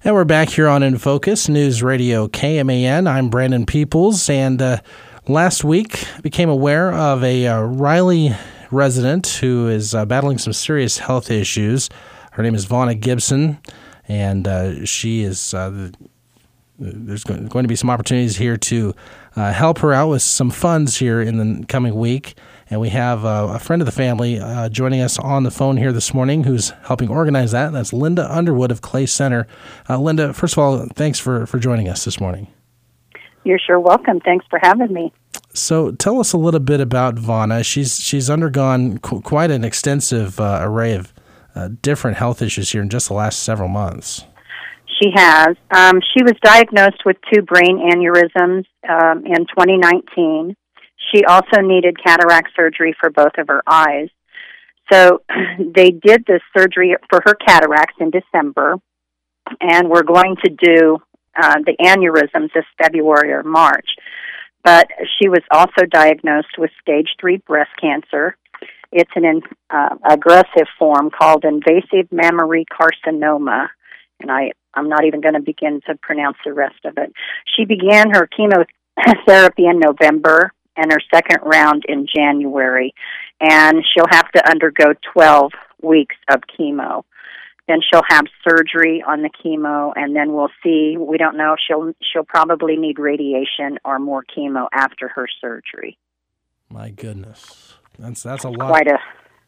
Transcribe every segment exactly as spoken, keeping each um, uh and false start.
And we're back here on In Focus, News Radio K M A N. I'm Brandon Peoples, and uh, last week became aware of a uh, Riley resident who is uh, battling some serious health issues. Her name is Vonna Gibson, and uh, she is. Uh, there's going to be some opportunities here to uh, help her out with some funds here in the coming week. And we have uh, a friend of the family uh, joining us on the phone here this morning who's helping organize that. That's Linda Underwood of Clay Center. Uh, Linda, first of all, thanks for, for joining us this morning. You're sure welcome. Thanks for having me. So tell us a little bit about Vonna. She's she's undergone qu- quite an extensive uh, array of uh, different health issues here in just the last several months. She has. Um, she was diagnosed with two brain aneurysms um, in twenty nineteen. She also needed cataract surgery for both of her eyes. So they did this surgery for her cataracts in December, and we're going to do uh, the aneurysms this February or March. But she was also diagnosed with stage three breast cancer. It's an uh, aggressive form called invasive mammary carcinoma, and I, I'm not even going to begin to pronounce the rest of it. She began her chemotherapy in November and her second round in January, and she'll have to undergo twelve weeks of chemo. Then she'll have surgery on the chemo, and then we'll see. We don't know. She'll she'll probably need radiation or more chemo after her surgery. My goodness, that's that's a lot. Quite a,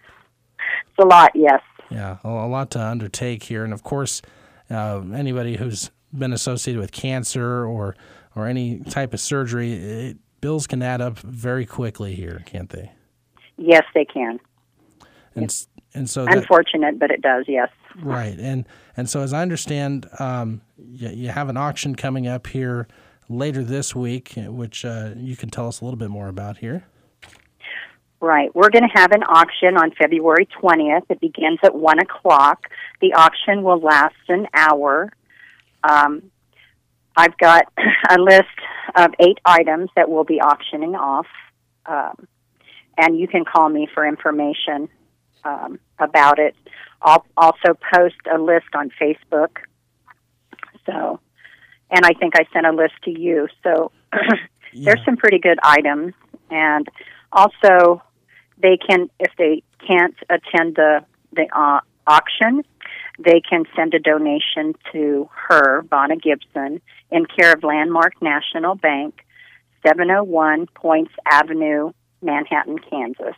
it's a lot, yes. Yeah, a, a lot to undertake here, and of course, uh, anybody who's been associated with cancer or or any type of surgery, it, bills can add up very quickly here, can't they? Yes, they can. And yes. and so that, unfortunate, but it does. Yes. Right, and and so as I understand, um, you, you have an auction coming up here later this week, which uh, you can tell us a little bit more about here. Right, we're going to have an auction on February twentieth. It begins at one o'clock. The auction will last an hour. Um, I've got a list of eight items that we'll be auctioning off, um, and you can call me for information um, about it. I'll also post a list on Facebook. So, and I think I sent a list to you. So yeah. There's some pretty good items, and also they can, if they can't attend the the uh, auction, they can send a donation to her, Vonna Gibson, in care of Landmark National Bank, seven oh one Points Avenue, Manhattan, Kansas.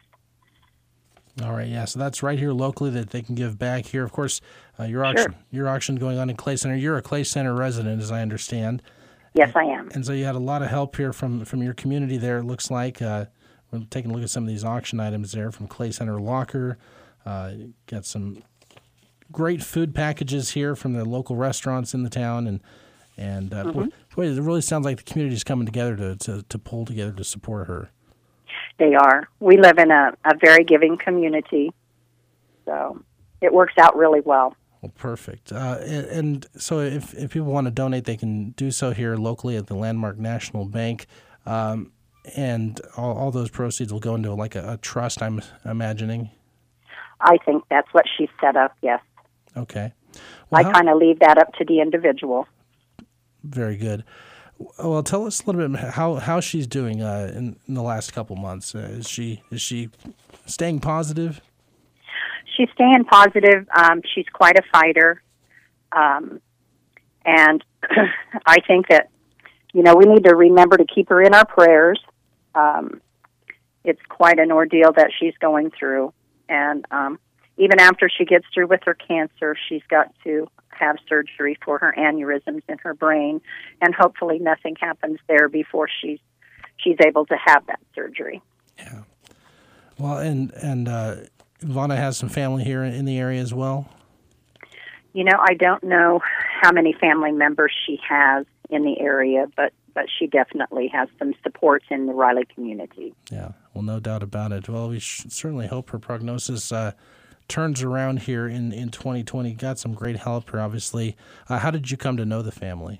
All right, yeah, so that's right here locally that they can give back here. Of course, uh, your auction, sure. your auction going on in Clay Center. You're a Clay Center resident, as I understand. Yes, I am. And so you had a lot of help here from, from your community there, it looks like. Uh, we're taking a look at some of these auction items there from Clay Center Locker. Uh, got some great food packages here from the local restaurants in the town. And, and uh, mm-hmm. boy, boy, it really sounds like the community is coming together to, to, to pull together to support her. They are. We live in a, a very giving community, so it works out really well. Well, perfect. Uh, and, and so if, if people want to donate, they can do so here locally at the Landmark National Bank, um, and all, all those proceeds will go into like a, a trust, I'm imagining. I think that's what she's set up, yes. Okay. Well, I kind of leave that up to the individual. Very good. Well, tell us a little bit how, how she's doing uh, in, in the last couple months. Uh, is she is she staying positive? She's staying positive. Um, she's quite a fighter, um, and I think that you know we need to remember to keep her in our prayers. Um, it's quite an ordeal that she's going through, and um, even after she gets through with her cancer, she's got to have surgery for her aneurysms in her brain, and hopefully nothing happens there before she's she's able to have that surgery. Yeah. Well, and and uh, Vonna has some family here in the area as well. You know, I don't know how many family members she has in the area, but but she definitely has some support in the Riley community. Yeah. Well, no doubt about it. Well, we sh- certainly hope her prognosis Uh, turns around here in, in twenty twenty. Got some great help here, obviously. Uh, how did you come to know the family?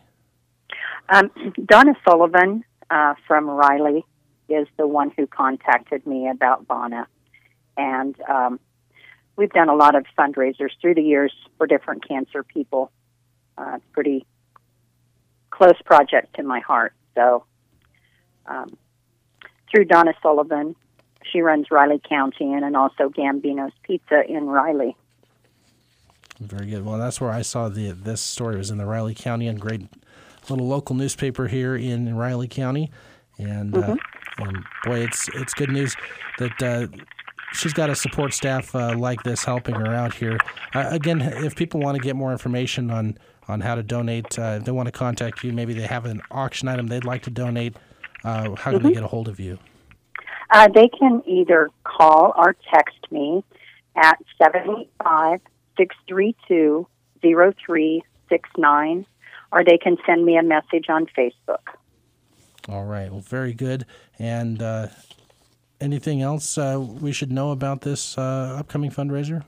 Um, Donna Sullivan uh, from Riley is the one who contacted me about Vonna. And um, we've done a lot of fundraisers through the years for different cancer people. uh, pretty close project to my heart. So um, through Donna Sullivan, she runs Riley County Inn and also Gambino's Pizza in Riley. Very good. Well, that's where I saw the this story. It was in the Riley County Inn, great little local newspaper here in Riley County, and mm-hmm. uh, and boy, it's it's good news that uh, she's got a support staff uh, like this helping her out here. Uh, again, if people want to get more information on, on how to donate, uh, if they want to contact you, maybe they have an auction item they'd like to donate, uh, how can mm-hmm. they get a hold of you? Uh, they can either call or text me at seven eight five, six three two, zero three six nine, or they can send me a message on Facebook. All right. Well, very good. And uh, anything else uh, we should know about this uh, upcoming fundraiser?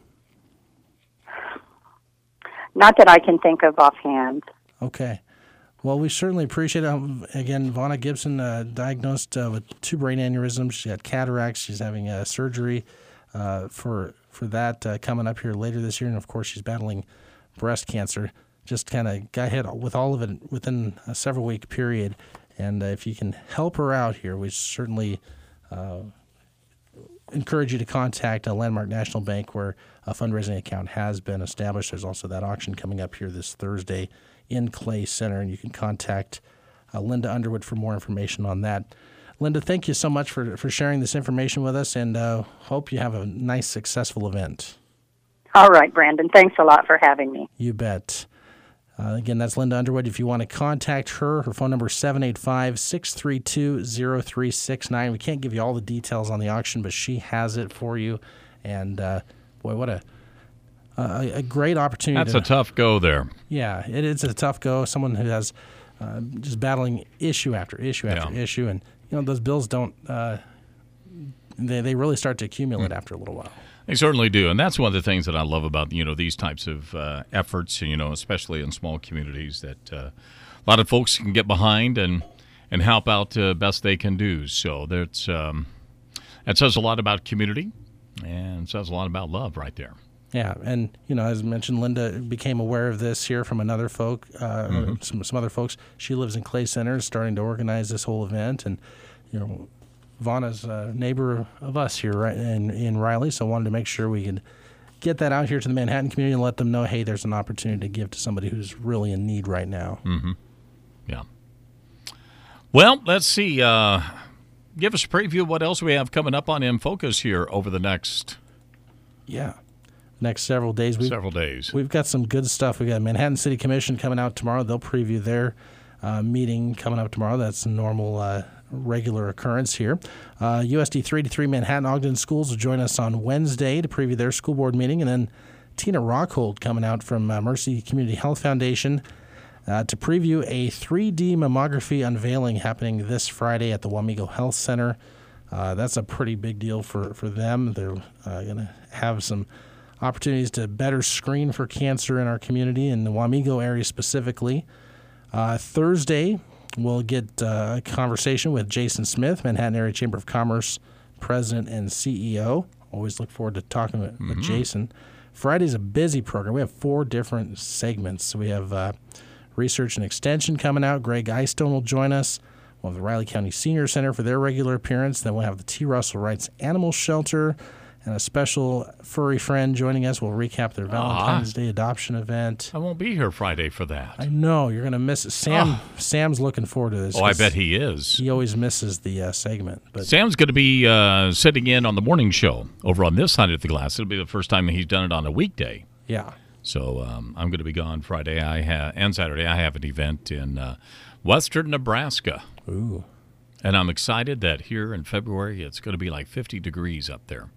Not that I can think of offhand. Okay. Well, we certainly appreciate it. Um, again, Vonna Gibson uh, diagnosed uh, with two brain aneurysms. She had cataracts. She's having uh, surgery uh, for for that uh, coming up here later this year. And, of course, she's battling breast cancer. Just kind of got hit with all of it within a several-week period. And uh, if you can help her out here, we certainly uh, encourage you to contact a Landmark National Bank where a fundraising account has been established. There's also that auction coming up here this Thursday in Clay Center, and you can contact uh, Linda Underwood for more information on that. Linda, thank you so much for, for sharing this information with us, and uh, hope you have a nice, successful event. All right, Brandon. Thanks a lot for having me. You bet. Uh, again, that's Linda Underwood. If you want to contact her, her phone number is seven eight five, six three two, zero three six nine. We can't give you all the details on the auction, but she has it for you. And, uh, boy, what a a, a great opportunity. That's to, a tough go there. Yeah, it is a tough go. Someone who has uh, just battling issue after issue after yeah. issue. And, you know, those bills don't uh, they, they really start to accumulate mm. after a little while. They certainly do, and that's one of the things that I love about, you know, these types of uh, efforts, you know, especially in small communities that uh, a lot of folks can get behind and, and help out uh, best they can do. So that's um, that says a lot about community and says a lot about love right there. Yeah, and, you know, as mentioned, Linda became aware of this here from another folk, uh, mm-hmm. some, some other folks. She lives in Clay Center, starting to organize this whole event, and, you know, Vonna's a neighbor of us here right in, in Riley, so I wanted to make sure we could get that out here to the Manhattan community and let them know, hey, there's an opportunity to give to somebody who's really in need right now. Mm-hmm. Yeah. Well, let's see. Uh, give us a preview of what else we have coming up on In Focus here over the next... Yeah. Next several days. We've, several days. We've got some good stuff. We've got Manhattan City Commission coming out tomorrow. They'll preview their uh, meeting coming up tomorrow. That's a normal... Uh, regular occurrence here. Uh, U S D three eighty-three Manhattan Ogden Schools will join us on Wednesday to preview their school board meeting, and then Tina Rockhold coming out from uh, Mercy Community Health Foundation uh, to preview a three D mammography unveiling happening this Friday at the Wamego Health Center. Uh, that's a pretty big deal for, for them. They're uh, going to have some opportunities to better screen for cancer in our community, in the Wamego area specifically. Uh, Thursday, we'll get uh, a conversation with Jason Smith, Manhattan Area Chamber of Commerce President and C E O. Always look forward to talking with, mm-hmm. with Jason. Friday's a busy program. We have four different segments. We have uh, Research and Extension coming out. Greg Eystone will join us. We'll have the Riley County Senior Center for their regular appearance. Then we'll have the T. Russell Wrights Animal Shelter and a special furry friend joining us. We'll recap their Valentine's Day adoption event. I won't be here Friday for that. I know. You're going to miss it. Sam, oh. Sam's looking forward to this. Oh, I bet he is. He always misses the uh, segment. But Sam's going to be uh, sitting in on the morning show over on this side of the glass. It'll be the first time he's done it on a weekday. Yeah. So um, I'm going to be gone Friday I ha- and Saturday. I have an event in uh, western Nebraska. Ooh. And I'm excited that here in February it's going to be like fifty degrees up there.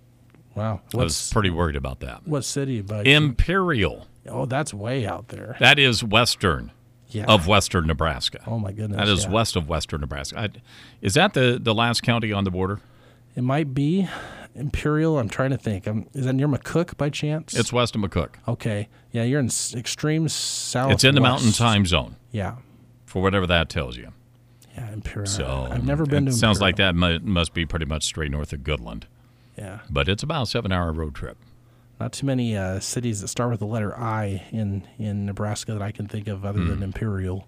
Wow. What's, I was pretty worried about that. What city? By Imperial. Oh, that's way out there. That is western yeah. of western Nebraska. Oh, my goodness. That is yeah. west of western Nebraska. I, is that the, the last county on the border? It might be. Imperial, I'm trying to think. Um, is that near McCook by chance? It's west of McCook. Okay. Yeah, you're in s- extreme south. It's in the mountain time zone. Yeah. For whatever that tells you. Yeah, Imperial. So I've never been to Imperial. Sounds like that must be pretty much straight north of Goodland. Yeah. But it's about a seven-hour road trip. Not too many uh, cities that start with the letter I in, in Nebraska that I can think of other hmm. than Imperial.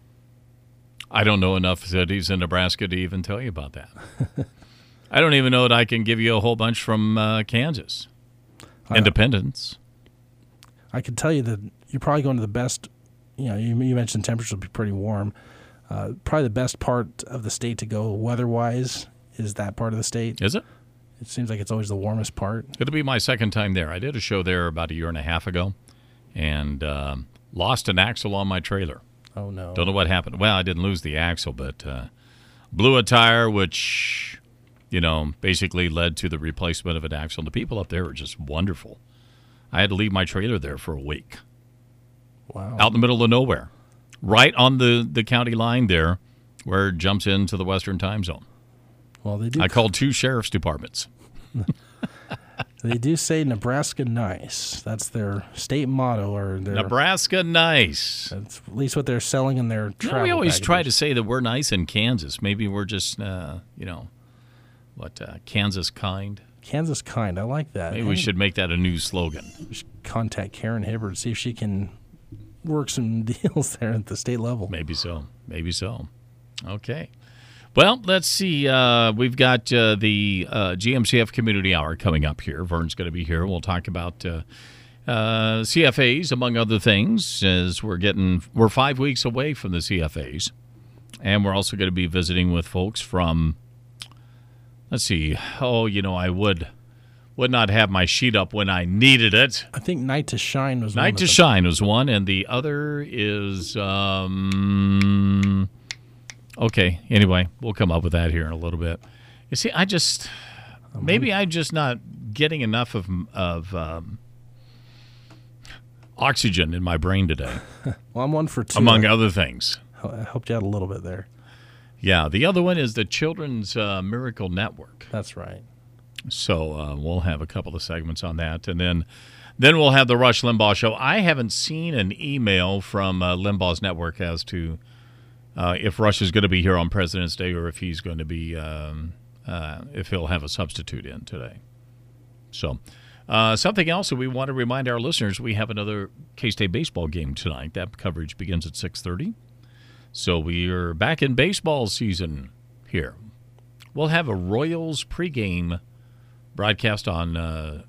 I don't know enough cities in Nebraska to even tell you about that. I don't even know that I can give you a whole bunch from uh, Kansas. Uh, Independence. I can tell you that you're probably going to the best, you know, you, you mentioned temperatures will be pretty warm. Uh, probably the best part of the state to go weather-wise is that part of the state. Is it? It seems like it's always the warmest part. It'll be my second time there. I did a show there about a year and a half ago and um, lost an axle on my trailer. Oh, no. Don't know what happened. Well, I didn't lose the axle, but uh, blew a tire, which, you know, basically led to the replacement of an axle. The people up there are just wonderful. I had to leave my trailer there for a week. Wow. Out in the middle of nowhere. Right on the, the county line there where it jumps into the Western time zone. Well, they do. I called two sheriff's departments. They do say Nebraska nice. That's their state motto. Or their, Nebraska nice. That's at least what they're selling in their travel you know, we always packages. try to say that we're nice in Kansas. Maybe we're just, uh, you know, what, uh, Kansas kind? Kansas kind. I like that. Maybe and we should make that a new slogan. We should contact Karen Hibbert, see if she can work some deals there at the state level. Maybe so. Maybe so. Okay. Well, let's see. Uh, we've got uh, the uh, G M C F Community Hour coming up here. Vern's going to be here. We'll talk about uh, uh, C F As, among other things, as we're getting we're five weeks away from the C F As, and we're also going to be visiting with folks from. Let's see. Oh, you know, I would would not have my sheet up when I needed it. I think Night to Shine was Night one. to of Shine was one, and the other is. Um, Okay, anyway, we'll come up with that here in a little bit. You see, I just, maybe I'm just not getting enough of of um, oxygen in my brain today. Well, I'm one for two. Among other things. I helped you out a little bit there. Yeah, the other one is the Children's uh, Miracle Network. That's right. So uh, we'll have a couple of segments on that, and then then we'll have the Rush Limbaugh Show. I haven't seen an email from uh, Limbaugh's network as to Uh, if Rush is going to be here on President's Day or if he's going to be, um, uh, if he'll have a substitute in today. So uh, something else that we want to remind our listeners, we have another K-State baseball game tonight. That coverage begins at six thirty. So we are back in baseball season here. We'll have a Royals pregame broadcast on uh,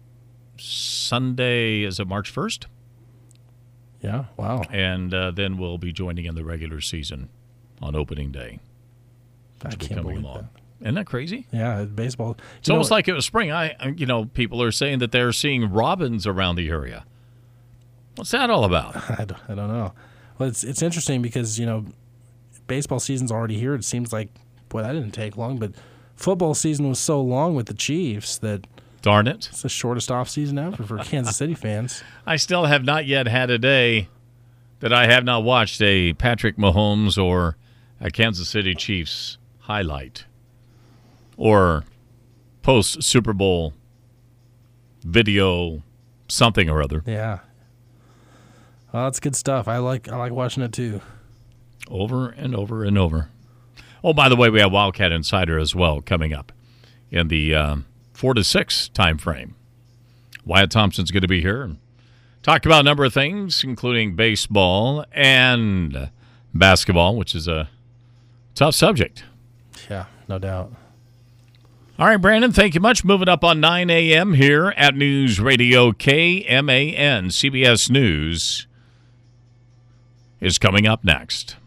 Sunday, is it March first? Yeah, wow. And uh, then we'll be joining in the regular season on opening day. I can't believe that. Isn't that crazy? Yeah, baseball. It's almost like it was spring. I, you know, people are saying that they're seeing robins around the area. What's that all about? I don't, I don't know. Well, it's it's interesting because, you know, baseball season's already here. It seems like, boy, that didn't take long. But football season was so long with the Chiefs that darn it, it's the shortest off season ever for Kansas City fans. I still have not yet had a day that I have not watched a Patrick Mahomes or a Kansas City Chiefs highlight or post Super Bowl video something or other. Yeah. Well, that's good stuff. I like I like watching it too. Over and over and over. Oh, by the way, we have Wildcat Insider as well coming up in the um, four to six time frame. Wyatt Thompson's going to be here and talk about a number of things, including baseball and basketball, which is a tough subject. Yeah, no doubt. All right, Brandon, thank you much. Moving up on nine a.m. here at News Radio K M A N. C B S News is coming up next.